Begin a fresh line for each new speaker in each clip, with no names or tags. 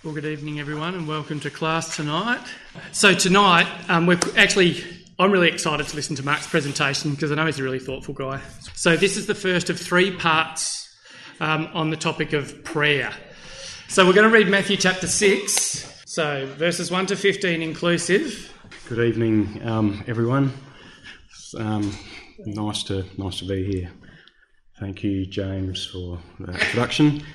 Well, good evening, everyone, and welcome to class tonight. So tonight, I'm really excited to listen to Mark's presentation because I know he's a really thoughtful guy. So this is the first of three parts on the topic of prayer. So we're going to read Matthew chapter 6, so verses 1 to 15 inclusive.
Good evening, everyone. It's nice to be here. Thank you, James, for the introduction.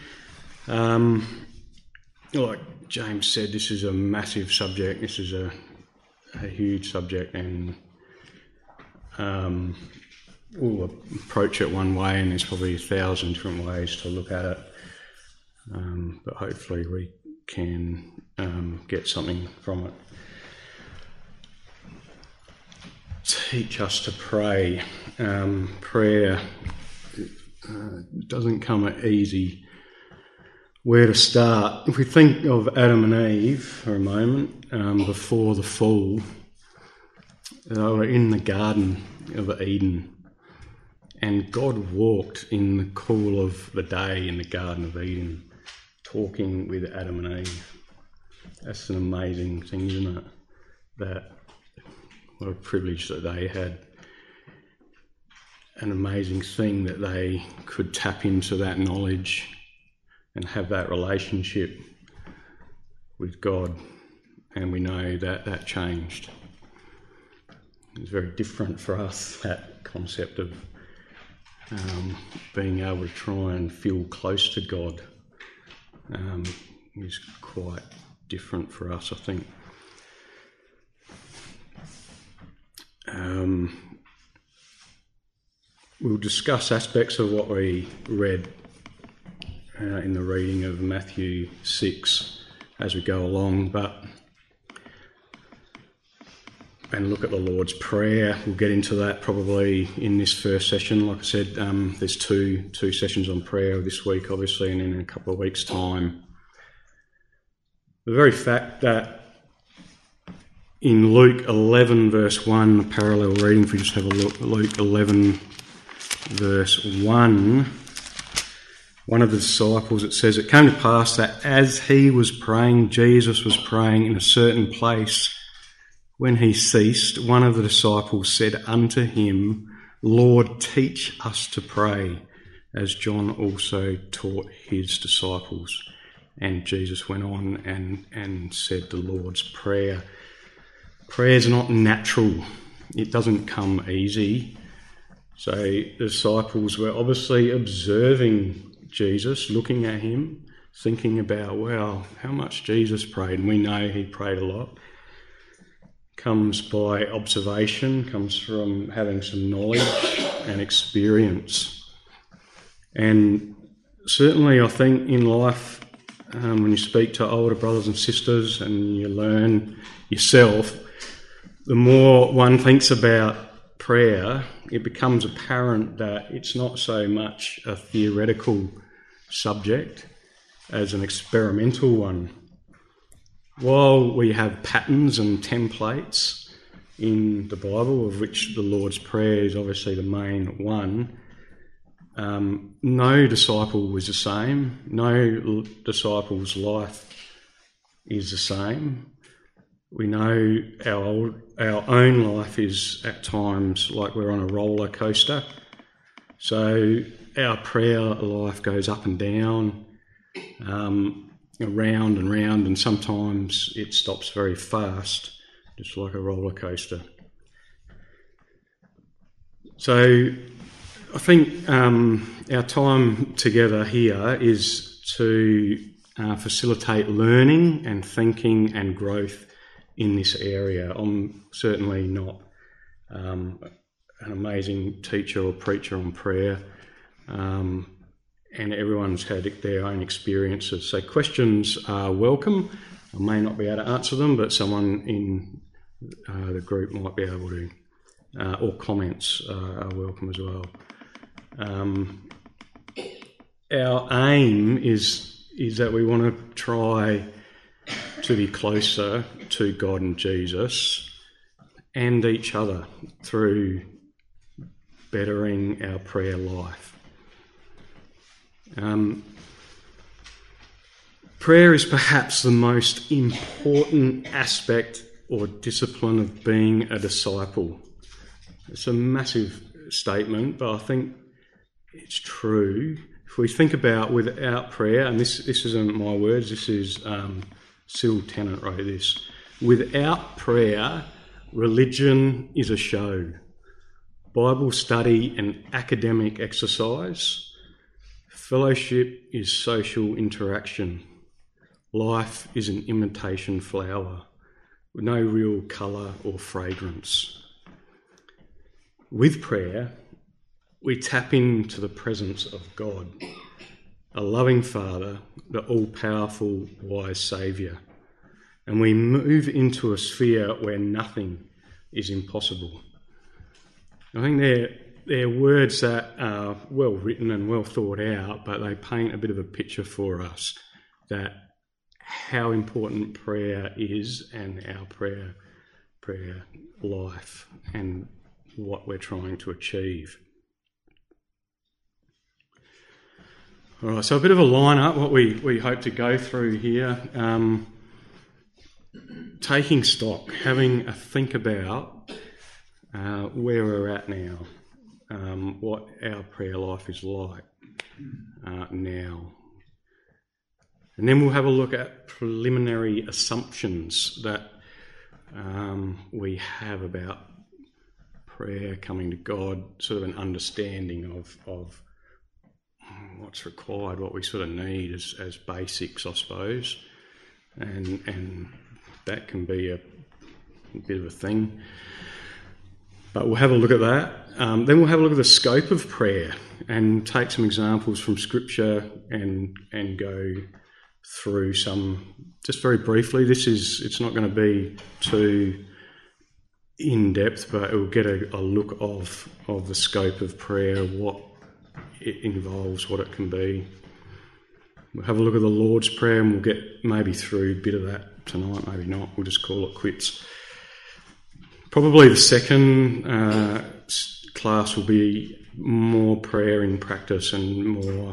Like James said, this is a massive subject. This is a huge subject, and we'll approach it one way, and there's probably 1,000 different ways to look at it. But hopefully we can get something from it. Teach us to pray. Prayer doesn't come easy. Where to start? If we think of Adam and Eve for a moment, before the fall, they were in the Garden of Eden, and God walked in the cool of the day in the Garden of Eden, talking with Adam and Eve. That's an amazing thing, isn't it? What a privilege that they had. An amazing thing that they could tap into that knowledge and have that relationship with God. And we know that changed. It's very different for us, that concept of being able to try and feel close to God is quite different for us, I think. We'll discuss aspects of what we read in the reading of Matthew 6 as we go along, and look at the Lord's Prayer. We'll get into that probably in this first session. Like I said, there's two sessions on prayer this week, obviously, and in a couple of weeks' time. The very fact that in Luke 11 verse 1, a parallel reading, if we just have a look, Luke 11 verse 1, one of the disciples, it says, "It came to pass that as he was praying, Jesus was praying in a certain place. When he ceased, one of the disciples said unto him, Lord, teach us to pray, as John also taught his disciples." And Jesus went on and said the Lord's Prayer. Prayer is not natural. It doesn't come easy. So the disciples were obviously observing Jesus, looking at him, thinking about, wow, how much Jesus prayed. And we know he prayed a lot. Comes by observation, comes from having some knowledge and experience. And certainly I think in life, when you speak to older brothers and sisters and you learn yourself, the more one thinks about prayer, it becomes apparent that it's not so much a theoretical subject as an experimental one. While we have patterns and templates in the Bible, of which the Lord's Prayer is obviously the main one, no disciple was the same. No disciple's life is the same. We know our own life is at times like we're on a roller coaster. So our prayer life goes up and down, around and round, and sometimes it stops very fast, just like a roller coaster. So I think our time together here is to facilitate learning and thinking and growth in this area. I'm certainly not an amazing teacher or preacher on prayer, and everyone's had their own experiences. So questions are welcome. I may not be able to answer them, but someone in the group might be able to, or comments are welcome as well. Our aim is that we want to try to be closer to God and Jesus and each other through bettering our prayer life. Prayer is perhaps the most important aspect or discipline of being a disciple. It's a massive statement, but I think it's true. If we think about without prayer, and this isn't my words, this is Cyril Tennant wrote this. Without prayer, religion is a show. Bible study an academic exercise. Fellowship is social interaction. Life is an imitation flower with no real colour or fragrance. With prayer, we tap into the presence of God, a loving Father, the all-powerful, wise Saviour, and we move into a sphere where nothing is impossible. I think they're words that are well written and well thought out, but they paint a bit of a picture for us that how important prayer is and our prayer life and what we're trying to achieve. All right, so a bit of a line-up, what we hope to go through here. Taking stock, having a think about where we're at now, what our prayer life is like now. And then we'll have a look at preliminary assumptions that we have about prayer, coming to God, sort of an understanding of what's required, what we sort of need as basics, I suppose. And that can be a bit of a thing. But we'll have a look at that. Then we'll have a look at the scope of prayer and take some examples from Scripture and go through some, just very briefly. It's not going to be too in-depth, but it will get a look of the scope of prayer, what it involves, what it can be. We'll have a look at the Lord's Prayer and we'll get maybe through a bit of that tonight, maybe not. We'll just call it quits. Probably the second class will be more prayer in practice and more,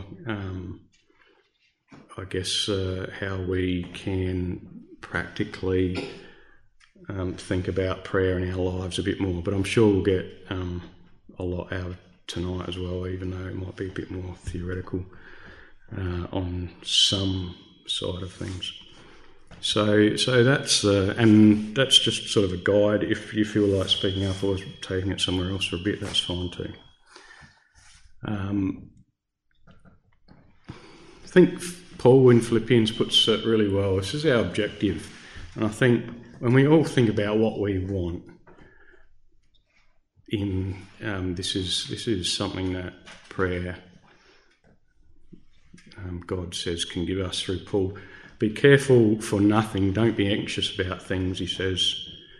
how we can practically think about prayer in our lives a bit more. But I'm sure we'll get a lot out of tonight as well, even though it might be a bit more theoretical on some side of things. So that's and that's just sort of a guide. If you feel like speaking up or taking it somewhere else for a bit, that's fine too. I think Paul in Philippians puts it really well. This is our objective, and I think when we all think about what we want, this is something that prayer, God says, can give us through Paul. Be careful for nothing, don't be anxious about things, he says.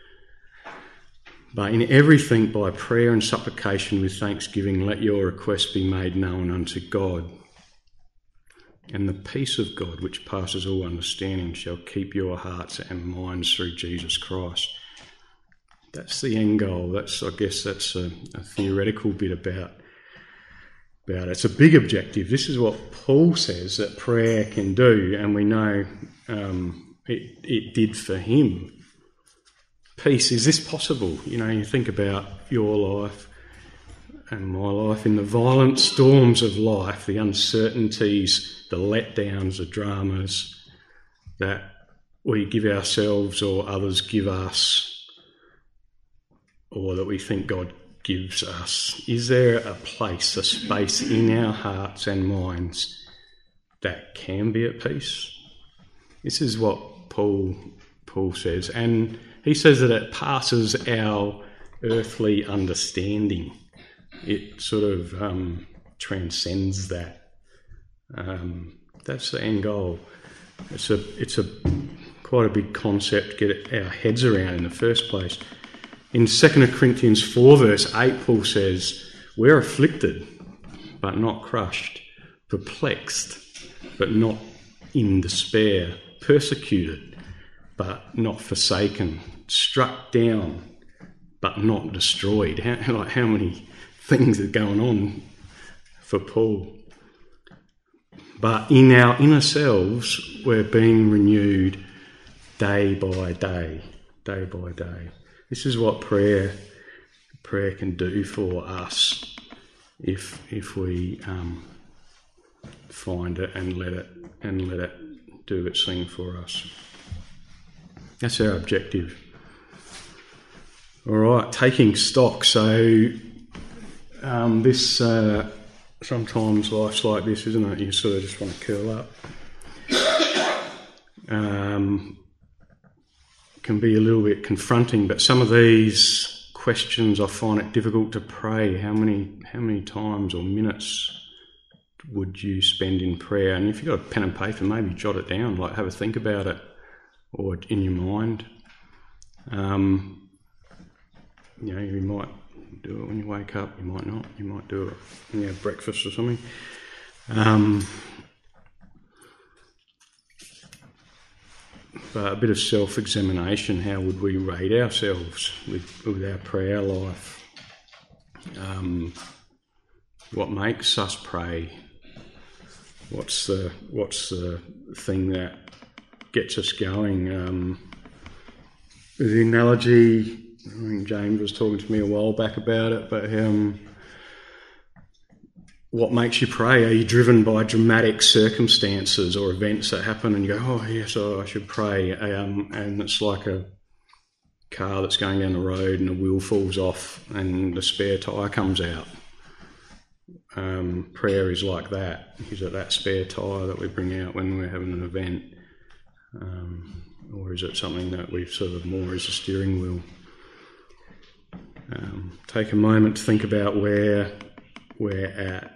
But in everything by prayer and supplication with thanksgiving, let your requests be made known unto God. And the peace of God, which passes all understanding, shall keep your hearts and minds through Jesus Christ. That's the end goal. I guess that's a theoretical bit about it. It's a big objective. This is what Paul says that prayer can do, and we know it did for him. Peace, is this possible? You think about your life and my life in the violent storms of life, the uncertainties, the letdowns, the dramas that we give ourselves or others give us, or that we think God gives us. Is there a place, a space in our hearts and minds that can be at peace? This is what Paul says, and he says that it passes our earthly understanding. It sort of transcends that. That's the end goal. It's a quite a big concept to get our heads around in the first place. In 2 Corinthians 4 verse 8, Paul says, we're afflicted, but not crushed, perplexed, but not in despair, persecuted, but not forsaken, struck down, but not destroyed. How many things are going on for Paul? But in our inner selves, we're being renewed day by day, day by day. This is what prayer can do for us if we find it and let it do its thing for us. That's our objective. All right, taking stock. So this sometimes life's like this, isn't it? You sort of just want to curl up. Can be a little bit confronting, but some of these questions I find it difficult to pray. How many times or minutes would you spend in prayer? And if you've got a pen and paper, maybe jot it down, like have a think about it, or in your mind. You might do it when you wake up, you might not, you might do it when you have breakfast or something. But a bit of self-examination, how would we rate ourselves with our prayer life? What makes us pray? What's the thing that gets us going? The analogy, I think James was talking to me a while back about it, but what makes you pray? Are you driven by dramatic circumstances or events that happen and you go, oh yes, I should pray, and it's like a car that's going down the road and the wheel falls off and the spare tyre comes out? Prayer is like that. Is it that spare tyre that we bring out when we're having an event? Or is it something that we've sort of more as a steering wheel? Take a moment to think about where we're at.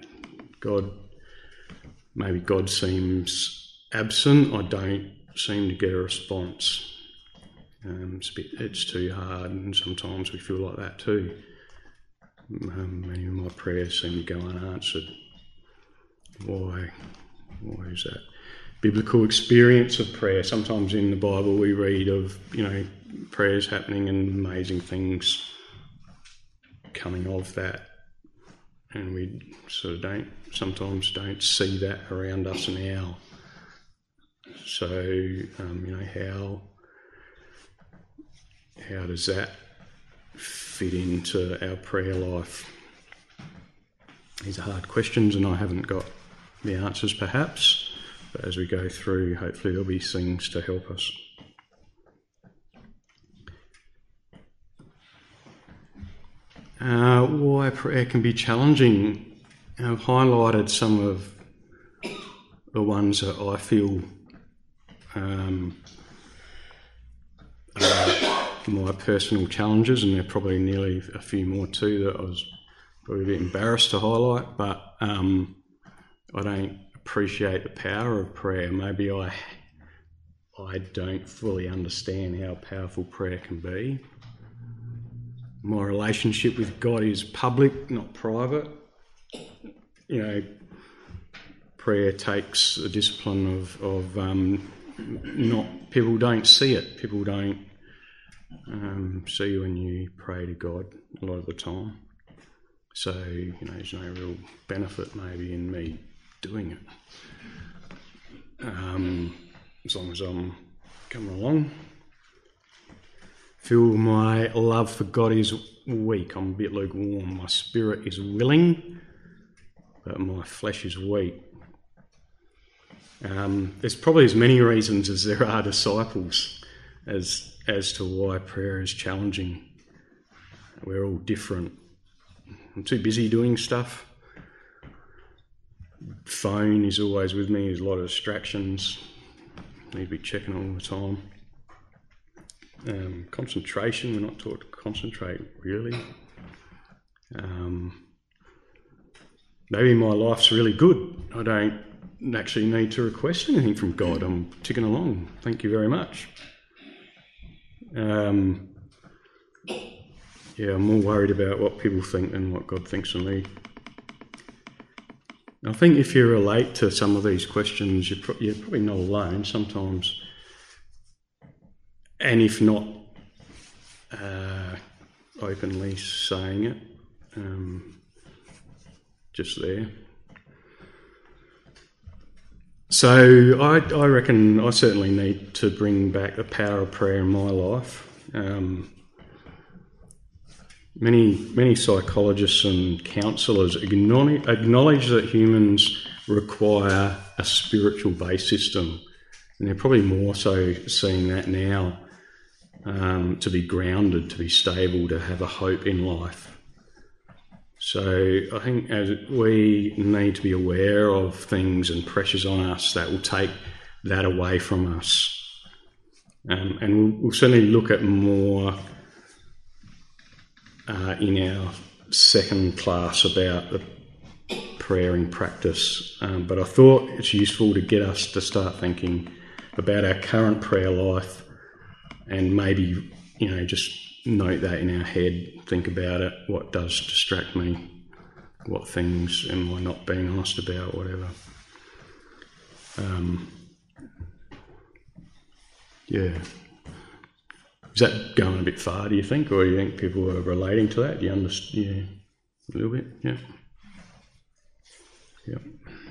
Maybe God seems absent. I don't seem to get a response. It's too hard, and sometimes we feel like that too. Many of my prayers seem to go unanswered. Why is that? Biblical experience of prayer. Sometimes in the Bible we read of, prayers happening and amazing things coming of that. And we sort of sometimes don't see that around us now. So, how does that fit into our prayer life? These are hard questions and I haven't got the answers perhaps, but as we go through, hopefully there'll be things to help us. Why prayer can be challenging. I've highlighted some of the ones that I feel are my personal challenges, and there are probably nearly a few more too that I was probably a bit embarrassed to highlight, but I don't appreciate the power of prayer. Maybe I don't fully understand how powerful prayer can be. My relationship with God is public, not private. Prayer takes the discipline of not people don't see it. People don't see when you pray to God a lot of the time. So there's no real benefit maybe in me doing it. As long as I'm coming along. Feel my love for God is weak. I'm a bit lukewarm. My spirit is willing, but my flesh is weak. There's probably as many reasons as there are disciples as to why prayer is challenging. We're all different. I'm too busy doing stuff. Phone is always with me. There's a lot of distractions. Need to be checking all the time. Concentration, we're not taught to concentrate really. Maybe my life's really good. I don't actually need to request anything from God. I'm ticking along. Thank you very much. I'm more worried about what people think than what God thinks of me. I think if you relate to some of these questions, you're probably not alone sometimes. And if not openly saying it, just there. So I reckon I certainly need to bring back the power of prayer in my life. Many psychologists and counsellors acknowledge that humans require a spiritual base system, and they're probably more so seeing that now, to be grounded, to be stable, to have a hope in life. So I think as we need to be aware of things and pressures on us that will take that away from us. And we'll certainly look at more in our second class about the prayer in practice. But I thought it's useful to get us to start thinking about our current prayer life and maybe, just note that in our head, think about it, what does distract me, what things am I not being honest about, whatever. Is that going a bit far, do you think, or do you think people are relating to that? Do you understand? A little bit, yeah. Yep.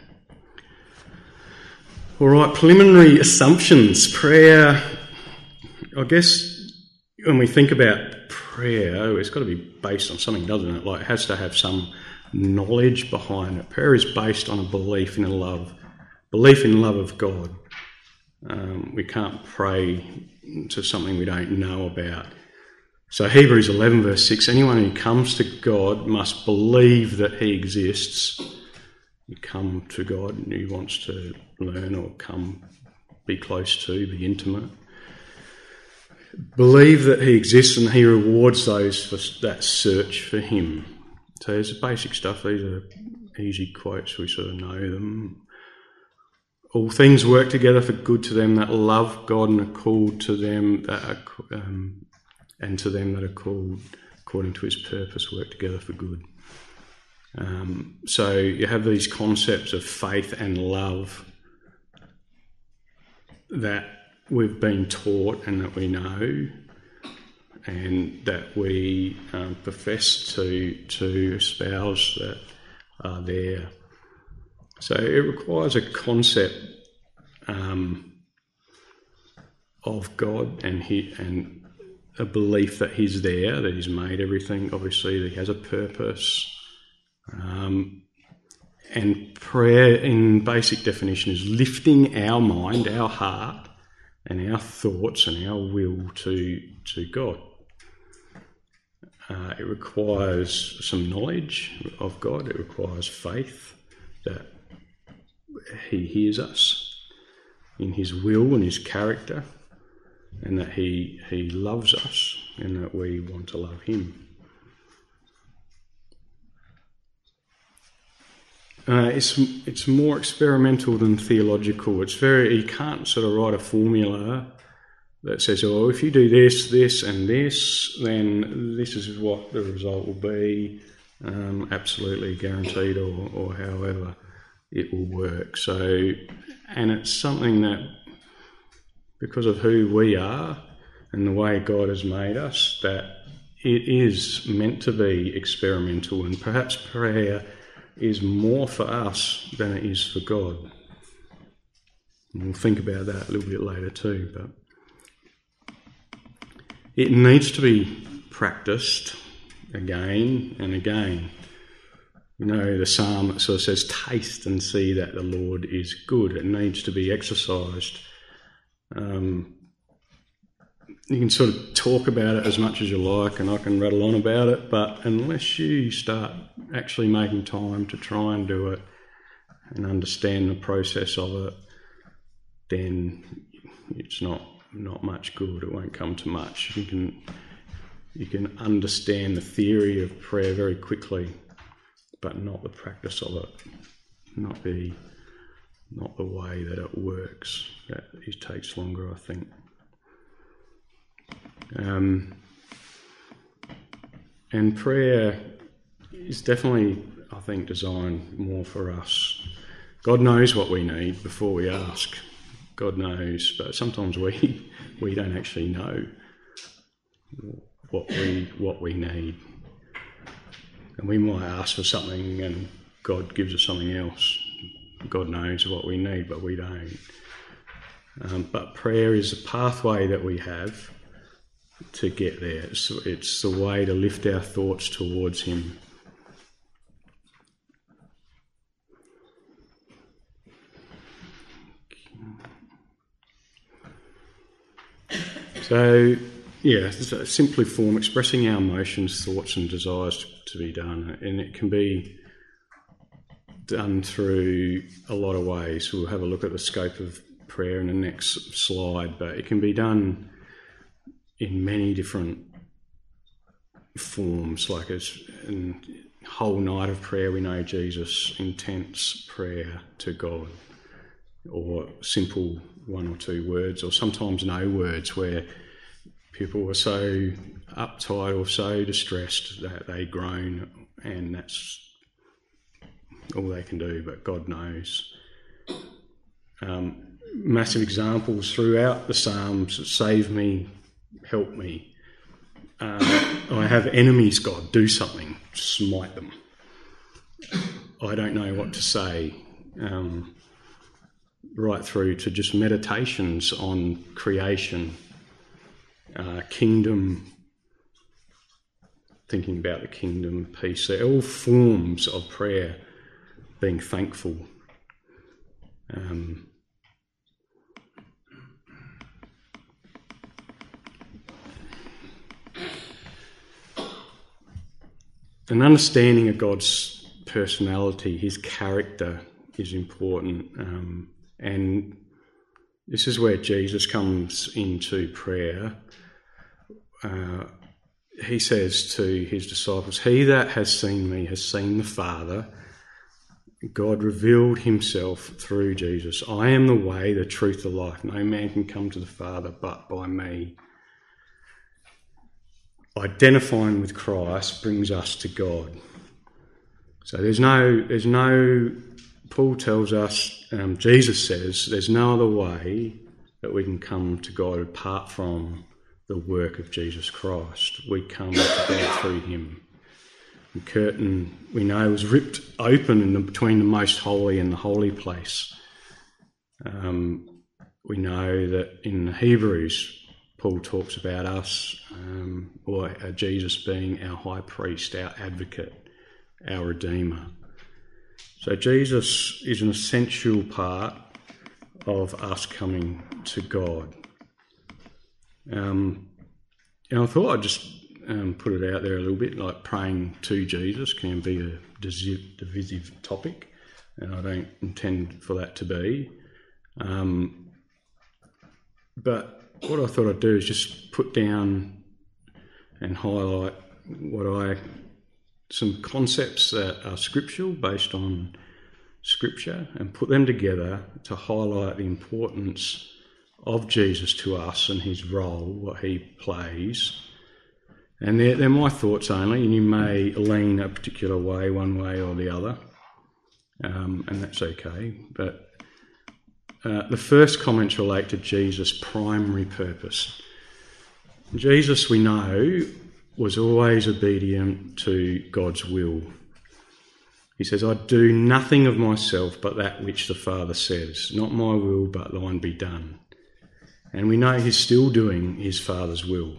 All right, preliminary assumptions. Prayer, I guess when we think about prayer, it's got to be based on something, doesn't it? Like, it has to have some knowledge behind it. Prayer is based on a belief in love of God. We can't pray to something we don't know about. So Hebrews 11 verse 6, anyone who comes to God must believe that he exists. You come to God and who wants to learn or come be close to, be intimate. Believe that he exists and he rewards those for that search for him. So there's basic stuff. These are easy quotes. We sort of know them. All things work together for good to them that love God and are called to them that are, and to them that are called according to his purpose, work together for good. So you have these concepts of faith and love that we've been taught and that we know and that we profess to espouse that are there. So it requires a concept of God and a belief that he's there, that he's made everything, obviously, that he has a purpose. And prayer, in basic definition, is lifting our mind, our heart, and our thoughts and our will to God. It requires some knowledge of God. It requires faith that he hears us in his will and his character, and that he loves us and that we want to love him. It's more experimental than theological. You can't sort of write a formula that says, oh, if you do this, this and this, then this is what the result will be, absolutely guaranteed, or however it will work. So, and it's something that, because of who we are and the way God has made us, that it is meant to be experimental, and perhaps prayer is more for us than it is for God. And we'll think about that a little bit later too, but it needs to be practiced again and again. The psalm sort of says, taste and see that the Lord is good. It needs to be exercised. You can sort of talk about it as much as you like, and I can rattle on about it, but unless you start actually making time to try and do it and understand the process of it, then it's not much good. It won't come to much. You can understand the theory of prayer very quickly, but not the practice of it, not the way that it works. That it takes longer, I think. And prayer is definitely, I think, designed more for us. God knows what we need before we ask. God knows, but sometimes we don't actually know what we need. And we might ask for something and God gives us something else. God knows what we need, but we don't. But prayer is a pathway that we have to get there. It's the way to lift our thoughts towards him. So, yeah, it's a simply form expressing our emotions, thoughts and desires to be done. And it can be done through a lot of ways. We'll have a look at the scope of prayer in the next slide, but it can be done in many different forms, like a whole night of prayer. We know Jesus' intense prayer to God, or simple one or two words, or sometimes no words, where people were so uptight or so distressed that they groan, and that's all they can do, but God knows. Massive examples throughout the Psalms: save me, help me. I have enemies, God, do something, smite them. I don't know what to say. Right through to just meditations on creation, kingdom, thinking about the kingdom, peace. They're all forms of prayer, being thankful. An understanding of God's personality, his character, is important. And this is where Jesus comes into prayer. He says to his disciples, "He that has seen me has seen the Father." God revealed himself through Jesus. "I am the way, the truth, the life. No man can come to the Father but by me." Identifying with Christ brings us to God. So there's no. Paul tells us, Jesus says, there's no other way that we can come to God apart from the work of Jesus Christ. We come to God through him. The curtain, we know, was ripped open between the most holy and the holy place. We know that in Hebrews, Paul talks about us, or Jesus being our high priest, our advocate, our redeemer. So Jesus is an essential part of us coming to God. And I thought I'd just put it out there a little bit, like praying to Jesus can be a divisive topic, and I don't intend for that to be. But what I thought I'd do is just put down and highlight some concepts that are scriptural, based on scripture, and put them together to highlight the importance of Jesus to us and his role, what he plays. And they're my thoughts only, and you may lean a particular way, one way or the other, and that's okay. But the first comments relate to Jesus' primary purpose. Jesus, we know, was always obedient to God's will. He says, "I do nothing of myself but that which the Father says. Not my will, but thine be done." And we know he's still doing his Father's will.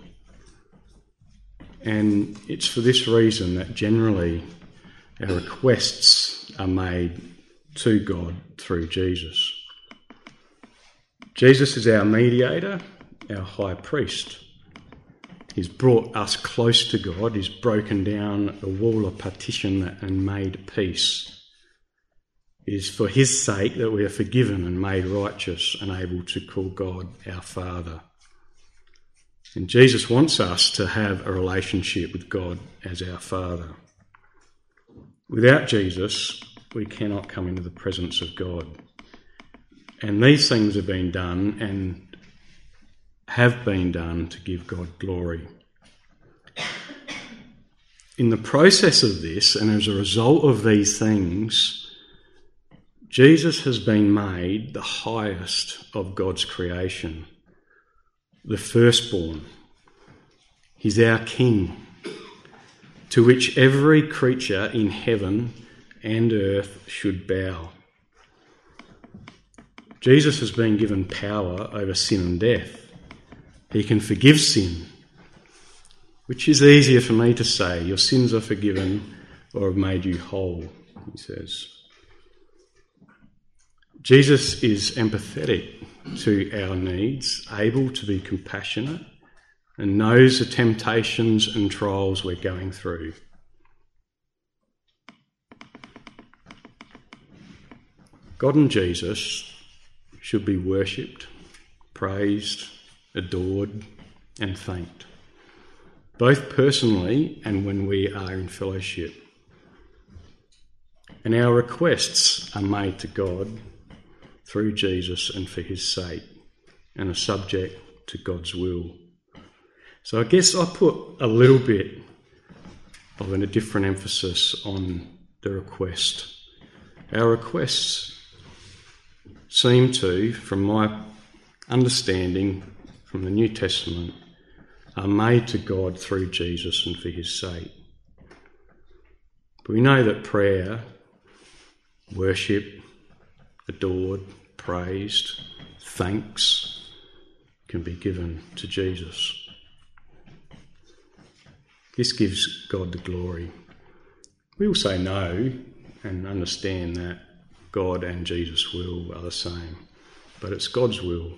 And it's for this reason that generally our requests are made to God through Jesus. Jesus is our mediator, our high priest. He's brought us close to God. He's broken down the wall of partition and made peace. It is for his sake that we are forgiven and made righteous and able to call God our Father. And Jesus wants us to have a relationship with God as our Father. Without Jesus, we cannot come into the presence of God. And these things have been done and have been done to give God glory. In the process of this, and as a result of these things, Jesus has been made the highest of God's creation, the firstborn. He's our King, to which every creature in heaven and earth should bow. Jesus has been given power over sin and death. He can forgive sin, which is easier for me to say. Your sins are forgiven or have made you whole, he says. Jesus is empathetic to our needs, able to be compassionate, and knows the temptations and trials we're going through. God and Jesus should be worshipped, praised, adored, and thanked, both personally and when we are in fellowship. And our requests are made to God through Jesus and for his sake, and are subject to God's will. So I guess I put a little bit of a different emphasis on the request. Our requests seem to, from my understanding from the New Testament, are made to God through Jesus and for his sake. But we know that prayer, worship, adored, praised, thanks can be given to Jesus. This gives God the glory. We will say no and understand that God and Jesus' will are the same, but it's God's will.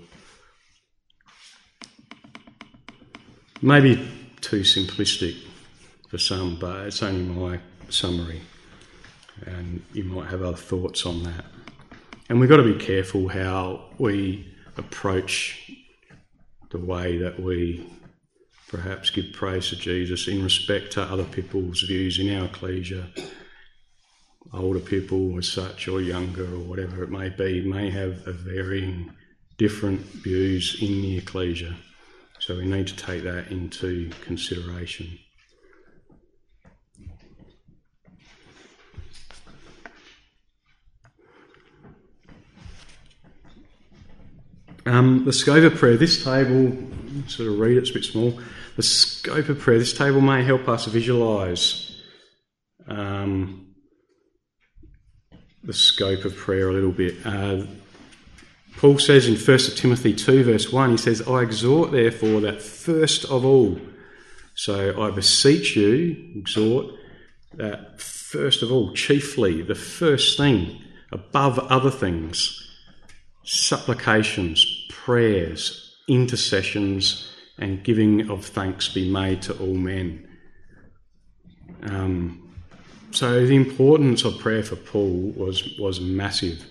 Maybe too simplistic for some, but it's only my summary, and you might have other thoughts on that. And we've got to be careful how we approach the way that we perhaps give praise to Jesus in respect to other people's views in our ecclesia. Older people as such, or younger, or whatever it may be, may have a varying different views in the ecclesia. So we need to take that into consideration. The scope of prayer, this table, sort of read it, it's a bit small. The scope of prayer, this table may help us visualise the scope of prayer a little bit. Paul says in 1 Timothy 2 verse 1, he says, I exhort therefore that first of all, so I beseech you, exhort, that first of all, chiefly, the first thing, above other things, supplications, prayers, intercessions, and giving of thanks be made to all men. So the importance of prayer for Paul was massive.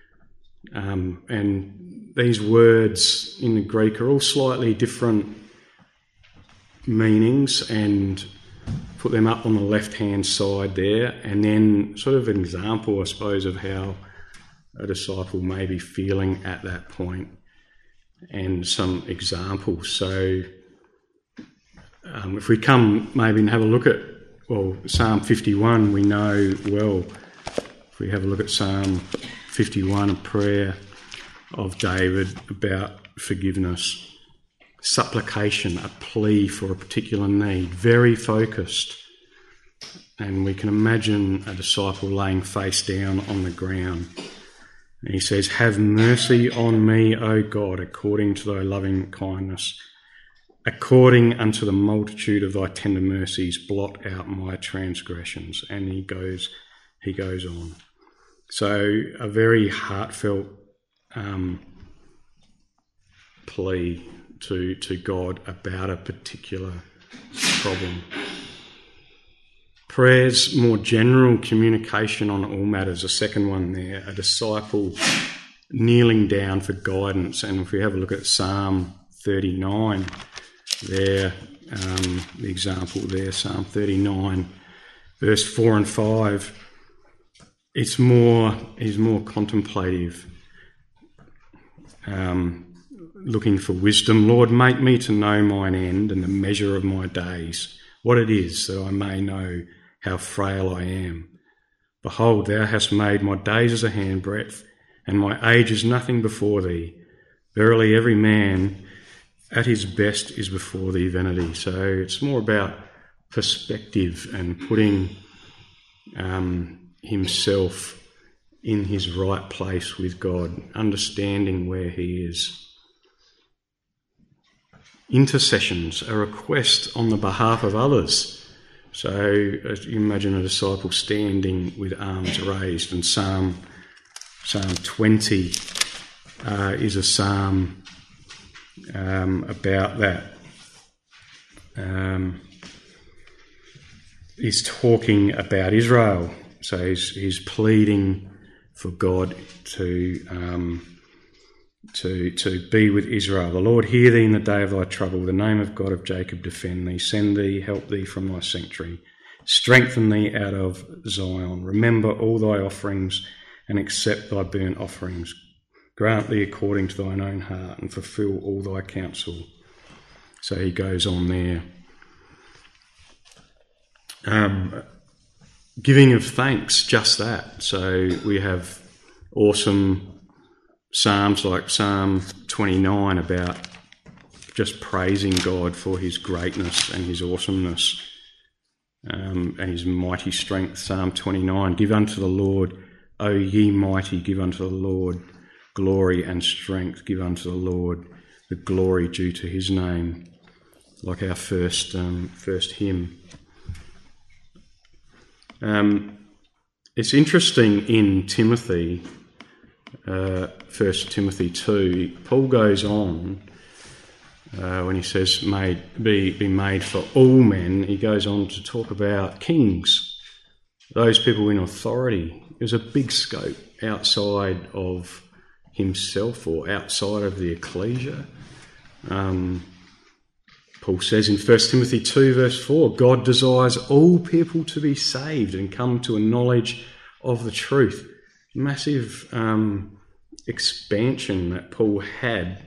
And these words in the Greek are all slightly different meanings, and put them up on the left-hand side there, and then sort of an example, I suppose, of how a disciple may be feeling at that point, and some examples. So if we come maybe and have a look at, well, Psalm 51, we know well. If we have a look at Psalm 51, a prayer of David about forgiveness, supplication, a plea for a particular need, very focused. And we can imagine a disciple laying face down on the ground. And he says, have mercy on me, O God, according to thy loving kindness. According unto the multitude of thy tender mercies, blot out my transgressions. And he goes on. So a very heartfelt plea to God about a particular problem. Prayer's more general communication on all matters, a second one there, a disciple kneeling down for guidance. And if we have a look at Psalm 39, there, the example there, Psalm 39, verse 4 and 5, he's more contemplative, looking for wisdom. Lord, make me to know mine end and the measure of my days, what it is, that I may know how frail I am. Behold, thou hast made my days as a handbreadth, and my age is nothing before thee. Verily, every man at his best is before thee vanity. So it's more about perspective and putting himself in his right place with God, understanding where he is. Intercessions, a request on the behalf of others. So as you imagine a disciple standing with arms raised, and Psalm 20 is a psalm about that. He's talking about Israel, so he's pleading for God to be with Israel. The Lord hear thee in the day of thy trouble. The name of God of Jacob defend thee. Send thee, help thee from thy sanctuary. Strengthen thee out of Zion. Remember all thy offerings and accept thy burnt offerings. Grant thee according to thine own heart and fulfil all thy counsel. So he goes on there. Giving of thanks, just that. So we have awesome psalms like Psalm 29 about just praising God for his greatness and his awesomeness and his mighty strength. Psalm 29, give unto the Lord, O ye mighty, give unto the Lord glory and strength, give unto the Lord the glory due to his name, like our first hymn. It's interesting in Timothy, 1 Timothy 2, Paul goes on when he says be made for all men, he goes on to talk about kings, those people in authority. There's a big scope outside of himself or outside of the ecclesia. Paul says in 1 Timothy 2 verse 4, God desires all people to be saved and come to a knowledge of the truth. Massive expansion that Paul had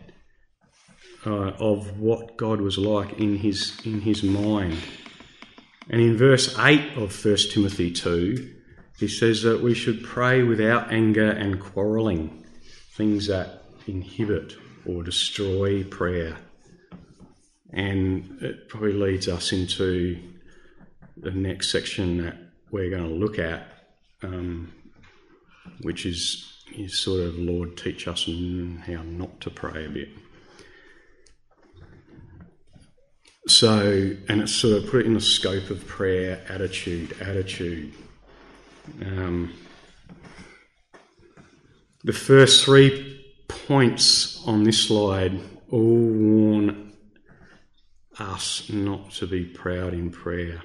of what God was like in his mind. And in verse 8 of 1 Timothy 2, he says that we should pray without anger and quarrelling, things that inhibit or destroy prayer. And it probably leads us into the next section that we're going to look at, which is sort of, Lord, teach us how not to pray a bit. So, and it's sort of put it in the scope of prayer, attitude. The first 3 points on this slide all warn us not to be proud in prayer.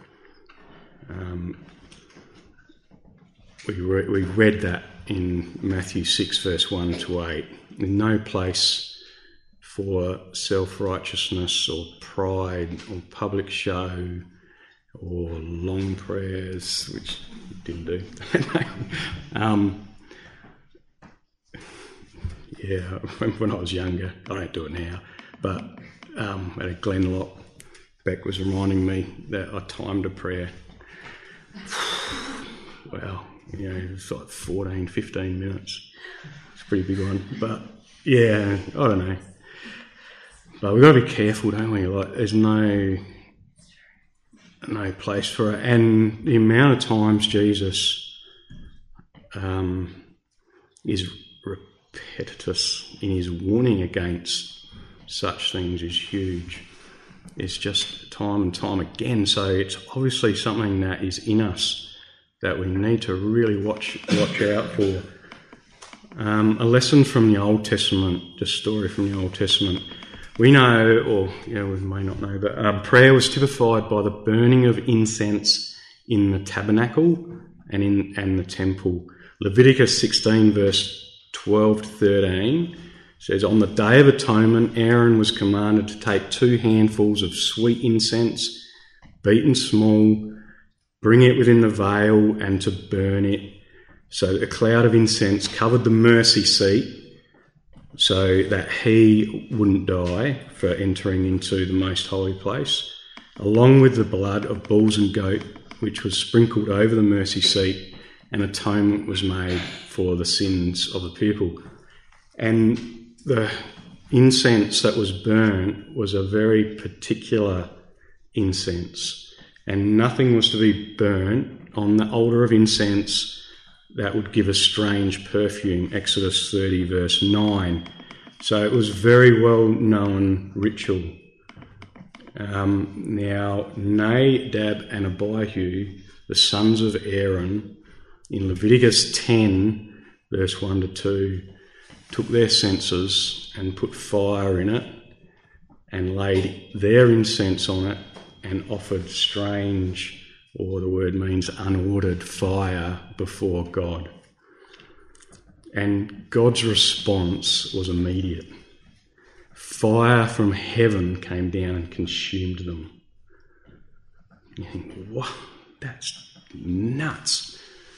We read that in Matthew 6 verse 1 to 8. In no place for self-righteousness or pride or public show or long prayers, which we didn't do. When I was younger, I don't do it now, but at a Glenlock, Beck was reminding me that I timed a prayer. Wow, it's like 14, 15 minutes. It's a pretty big one, but yeah, I don't know. But we've got to be careful, don't we? Like, there's no place for it. And the amount of times Jesus is repetitious in his warning against such things is huge. It's just time and time again. So it's obviously something that is in us that we need to really watch out for. A lesson from the Old Testament, just a story from the Old Testament. We know, or we may not know, but prayer was typified by the burning of incense in the tabernacle and the temple. Leviticus 16 verse 12 to 13 says, on the Day of Atonement, Aaron was commanded to take 2 handfuls of sweet incense, beaten small, bring it within the veil and to burn it. So a cloud of incense covered the mercy seat so that he wouldn't die for entering into the most holy place, along with the blood of bulls and goat, which was sprinkled over the mercy seat, and atonement was made for the sins of the people. And the incense that was burnt was a very particular incense, and nothing was to be burnt on the altar of incense that would give a strange perfume, Exodus 30 verse 9. So it was very well known ritual. Now Nadab and Abihu, the sons of Aaron, in Leviticus 10 verse 1 to 2, took their censers and put fire in it and laid their incense on it and offered strange, or the word means unordered, fire before God. And God's response was immediate. Fire from heaven came down and consumed them. You think, what? That's nuts.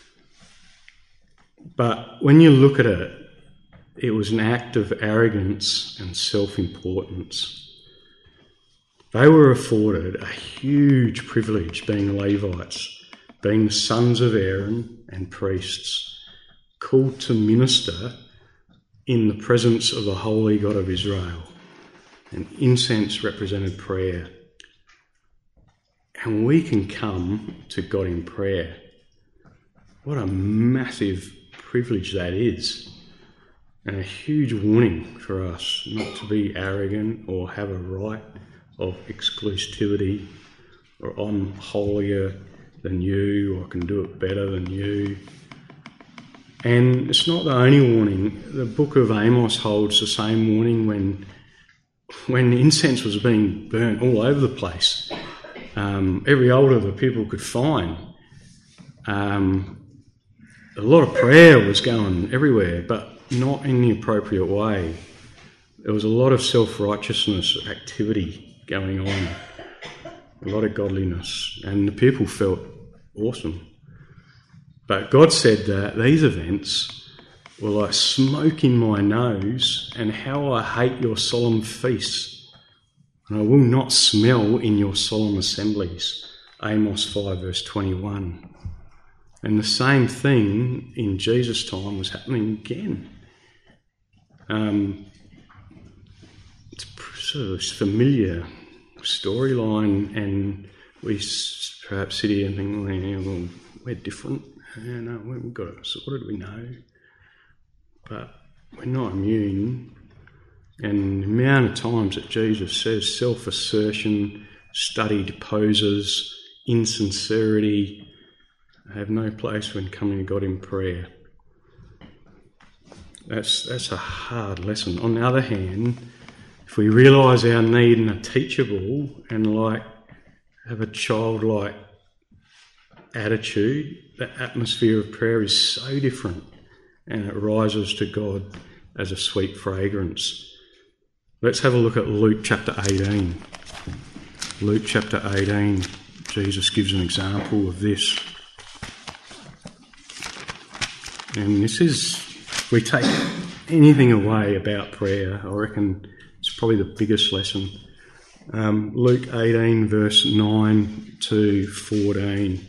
But when you look at it, it was an act of arrogance and self-importance. They were afforded a huge privilege being Levites, being the sons of Aaron and priests, called to minister in the presence of the holy God of Israel. And incense represented prayer. And we can come to God in prayer. What a massive privilege that is. And a huge warning for us not to be arrogant or have a right of exclusivity, or I'm holier than you, or I can do it better than you. And it's not the only warning. The book of Amos holds the same warning when incense was being burnt all over the place. Every altar the people could find. A lot of prayer was going everywhere, but not in the appropriate way. There was a lot of self-righteousness activity going on, a lot of godliness, and the people felt awesome. But God said that these events were like smoke in my nose, and how I hate your solemn feasts, and I will not smell in your solemn assemblies. Amos 5 verse 21. And the same thing in Jesus' time was happening again. It's sort of familiar storyline, and we perhaps sit here and think, well, we're different. No, we've got it sorted, we know. But we're not immune. And the amount of times that Jesus says self-assertion, studied poses, insincerity have no place when coming to God in prayer. That's a hard lesson. On the other hand, if we realise our need and are teachable and have a childlike attitude, the atmosphere of prayer is so different, and it rises to God as a sweet fragrance. Let's have a look at Luke chapter 18. Luke chapter 18, Jesus gives an example of this. And this is, if we take anything away about prayer, I reckon it's probably the biggest lesson. Luke 18 verse 9 to 14.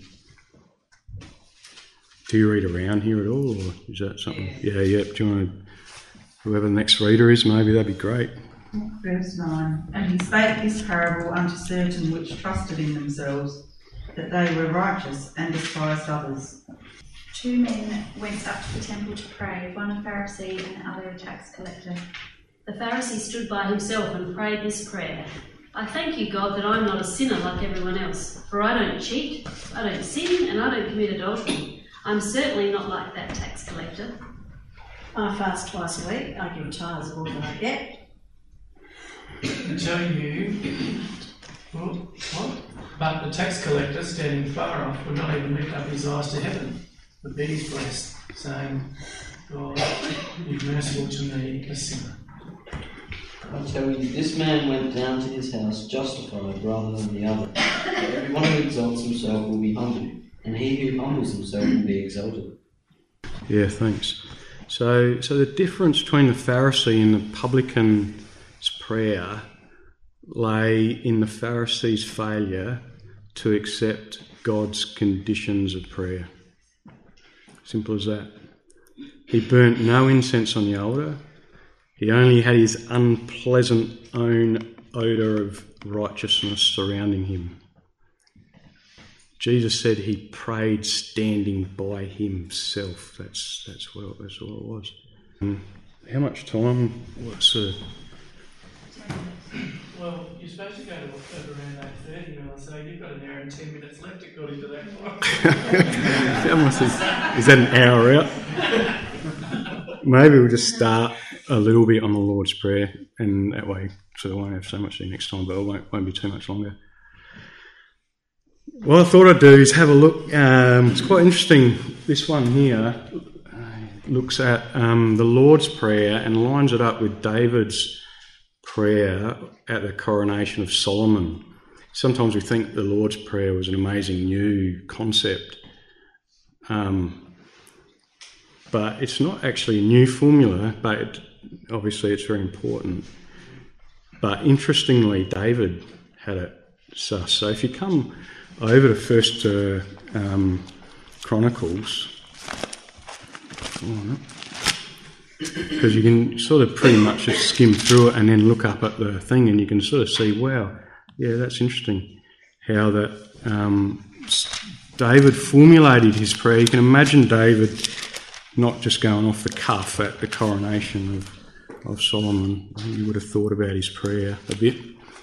Do you read around here at all, or is that something? Yeah. Do you want to, whoever the next reader is, maybe that'd be great.
Verse 9. And he spake this parable unto certain which trusted in themselves that they were righteous, and despised others.
2 men went up to the temple to pray, one a Pharisee and the other a tax collector. The Pharisee stood by himself and prayed this prayer: I thank you, God, that I'm not a sinner like everyone else, for I don't cheat, I don't sin, and I don't commit adultery. I'm certainly not like that tax collector.
I fast twice a week, I give tithes of all that I get.
I tell you, what? But the tax collector, standing far off, would not even lift up his eyes to heaven, but beat his breast, saying, God, be merciful to me, a sinner.
I tell you, this man went down to his house justified rather than the other. For everyone who exalts himself will be humbled, and he who humbles himself will be exalted.
Yeah, thanks. So the difference between the Pharisee and the publican's prayer lay in the Pharisee's failure to accept God's conditions of prayer. Simple as that. He burnt no incense on the altar. He only had his unpleasant own odour of righteousness surrounding him. Jesus said he prayed standing by himself. That's what it was. How much time? What's the...
Well, you're supposed to go to around 8:30 now, so you've got an hour and 10 minutes left according to that time.
Is that an hour out? Maybe we'll just start a little bit on the Lord's Prayer, and that way, so I won't have so much to do next time, but it won't be too much longer. What I thought I'd do is have a look. It's quite interesting. This one here looks at the Lord's Prayer and lines it up with David's prayer at the coronation of Solomon. Sometimes we think the Lord's Prayer was an amazing new concept, but it's not actually a new formula, but obviously it's very important. But interestingly, David had it. So if you come over to First Chronicles, because you can sort of pretty much just skim through it and then look up at the thing, and you can sort of see, wow, yeah, that's interesting how that David formulated his prayer. You can imagine David not just going off the cuff at the coronation of Solomon. You would have thought about his prayer a bit.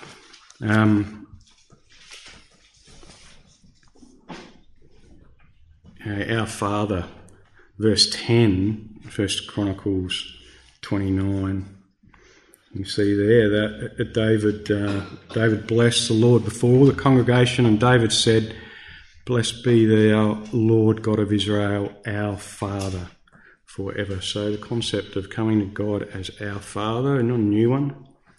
Our Father, verse 10, 1 Chronicles 29. You see there that David blessed the Lord before all the congregation, and David said, "Blessed be thou, Lord God of Israel, our Father, forever." So the concept of coming to God as our Father, not a new one.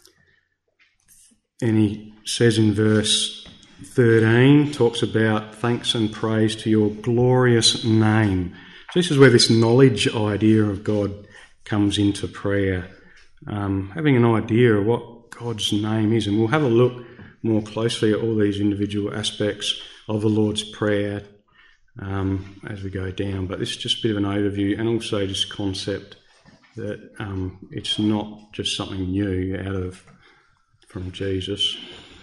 And he says in verse 13, talks about thanks and praise to your glorious name. So this is where this knowledge idea of God comes into prayer. Having an idea of what God's name is, and we'll have a look more closely at all these individual aspects of the Lord's Prayer as we go down. But this is just a bit of an overview, and also just concept that it's not just something new from Jesus.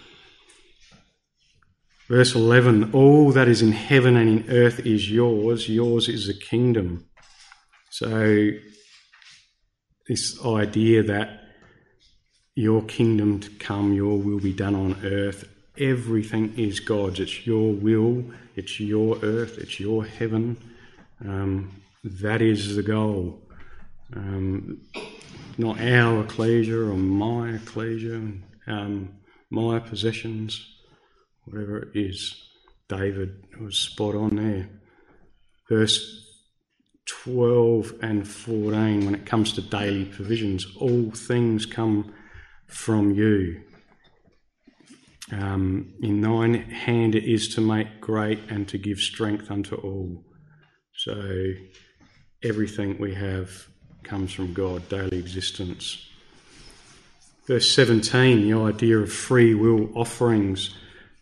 Verse 11, all that is in heaven and in earth is yours. Yours is the kingdom. So this idea that your kingdom to come, your will be done on earth, everything is God's. It's your will, it's your earth, it's your heaven. That is the goal. Not our ecclesia or my ecclesia, my possessions. Whatever it is, David was spot on there. Verse 12 and 14, when it comes to daily provisions, all things come from you. In thine hand it is to make great and to give strength unto all. So everything we have comes from God, daily existence. Verse 17, the idea of free will offerings.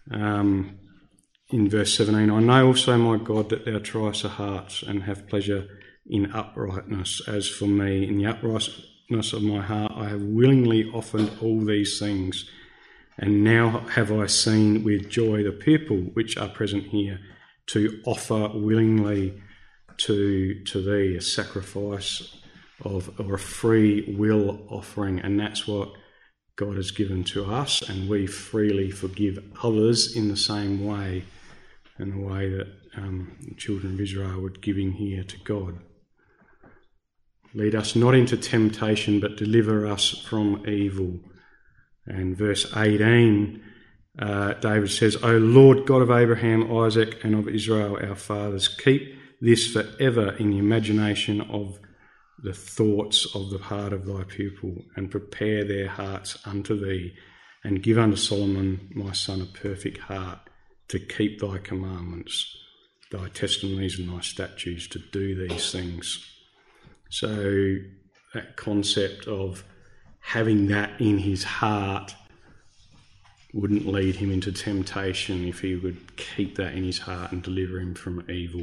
In verse 17, I know also, my God, that thou triest the hearts and have pleasure in uprightness. As for me, in the uprightness of my heart, I have willingly offered all these things. And now have I seen with joy the people which are present here to offer willingly to thee a sacrifice or a free will offering. And that's what God has given to us, and we freely forgive others in the same way, in the way that the children of Israel were giving here to God. Lead us not into temptation, but deliver us from evil. And verse 18, David says, O Lord God of Abraham, Isaac, and of Israel our fathers, keep this forever in the imagination of the thoughts of the heart of thy people, and prepare their hearts unto thee, and give unto Solomon my son a perfect heart to keep thy commandments, thy testimonies and thy statutes, to do these things. So that concept of having that in his heart wouldn't lead him into temptation if he would keep that in his heart and deliver him from evil.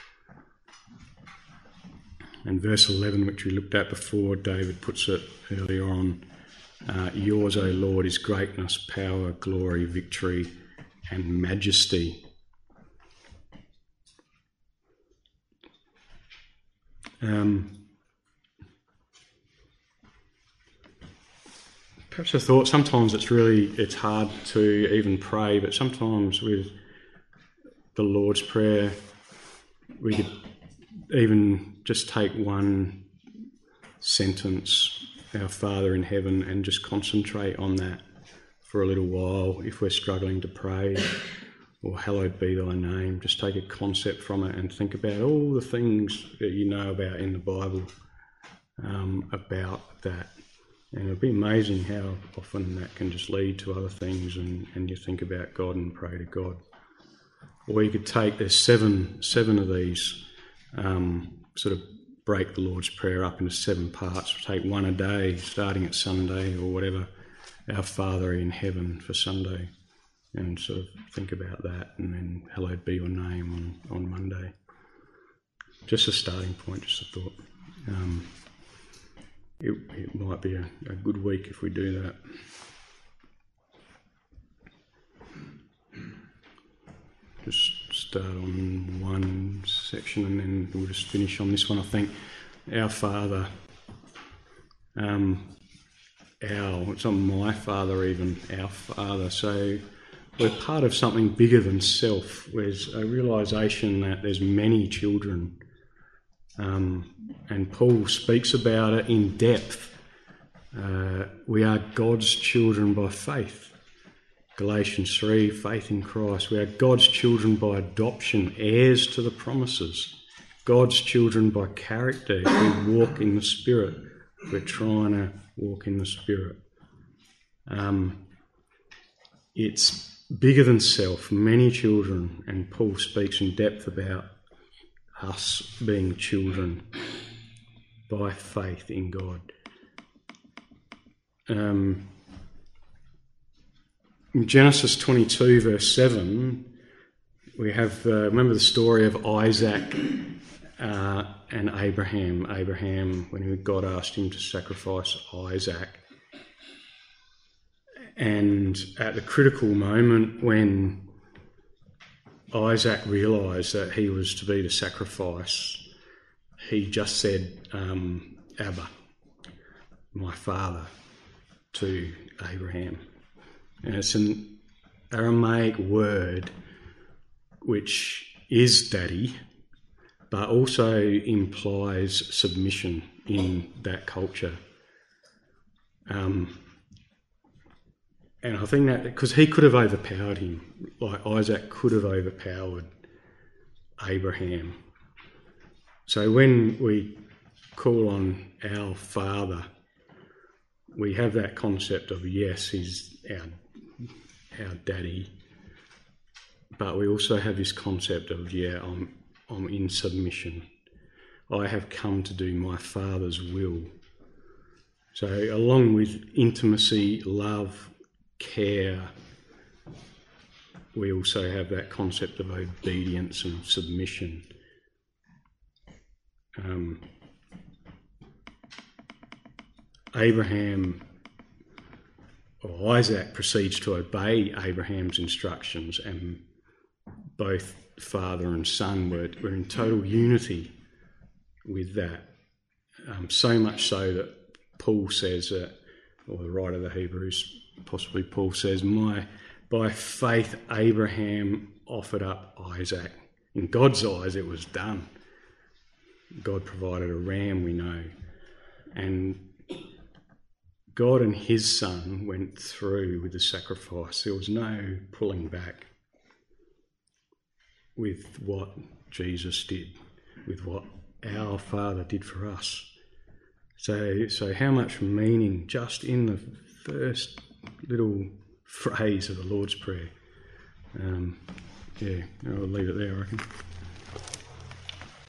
And verse 11, which we looked at before, David puts it earlier on, yours, O Lord, is greatness, power, glory, victory, and majesty. Perhaps I thought sometimes it's hard to even pray, but sometimes with the Lord's Prayer, we could even just take one sentence, our Father in heaven, and just concentrate on that for a little while if we're struggling to pray. Or hallowed be thy name. Just take a concept from it and think about all the things that you know about in the Bible about that. And it'll be amazing how often that can just lead to other things and you think about God and pray to God. Or you could take, there's seven of these, sort of break the Lord's Prayer up into 7 parts. Take one a day, starting at Sunday or whatever, our Father in heaven for Sunday. And sort of think about that, and then hallowed be your name on Monday. Just a starting point, just a thought. It might be a good week if we do that. Just start on one section and then we'll just finish on this one. I think our Father, it's not my Father even, our Father. So we're part of something bigger than self. There's a realisation that there's many children. And Paul speaks about it in depth. We are God's children by faith. Galatians 3, faith in Christ. We are God's children by adoption, heirs to the promises. God's children by character. If we walk in the Spirit, we're trying to walk in the Spirit. It's bigger than self, many children, and Paul speaks in depth about us being children by faith in God. In Genesis 22 verse 7, we have, remember the story of Isaac and Abraham. Abraham, when God asked him to sacrifice Isaac, and at the critical moment when Isaac realised that he was to be the sacrifice, he just said, Abba, my father, to Abraham. And it's an Aramaic word which is daddy, but also implies submission in that culture. And I think that because he could have overpowered him, like Isaac could have overpowered Abraham. So when we call on our Father, we have that concept of, yes, he's our daddy, but we also have this concept of, I'm in submission. I have come to do my Father's will. So along with intimacy, love, care, we also have that concept of obedience and submission. Isaac proceeds to obey Abraham's instructions, and both father and son were in total unity with that. So much so that Paul says that, or the writer of the Hebrews, possibly Paul says, by faith Abraham offered up Isaac. In God's eyes it was done. God provided a ram, we know. And God and his son went through with the sacrifice. There was no pulling back with what Jesus did, with what our Father did for us. So how much meaning just in the first little phrase of the Lord's Prayer. I'll leave it there, I reckon.